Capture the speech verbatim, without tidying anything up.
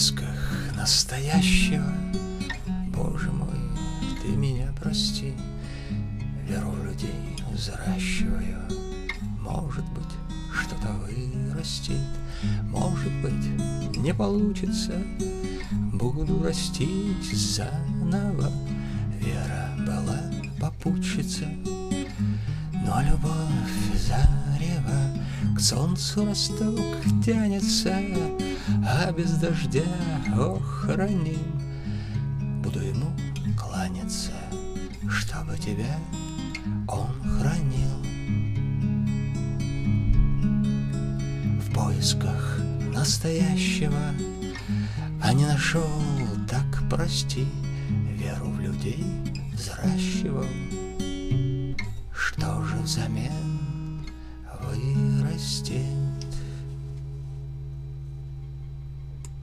поисках настоящего, Боже мой, ты меня прости, веру в людей взращиваю. Может быть, что-то вырастет, может быть, не получится, буду растить заново. Вера была попутчица, но любовь зарева к солнцу росток тянется, а без дождя, ох, раним, буду ему кланяться, чтобы тебя он хранил. В поисках настоящего, а не нашел, так прости, веру в людей взращивал. Что же взамен